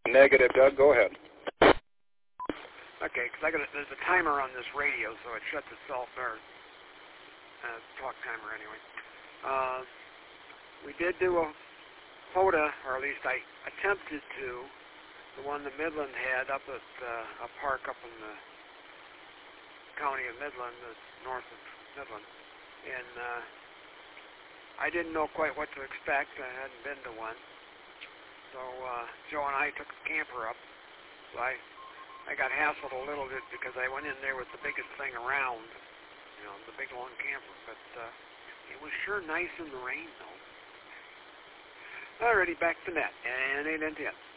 Negative, Doug. Go ahead. Okay, because there's a timer on this radio, so it shuts itself, or talk timer anyway. We did do a POTA, or at least I attempted to, the one that Midland had up at a park up in the county of Midland, that's north of Midland. And I didn't know quite what to expect. I hadn't been to one. So Joe and I took the camper up. So I got hassled a little bit because I went in there with the biggest thing around, the big long camper. But it was sure nice in the rain, though. Alrighty, back to net. And 8 and 10.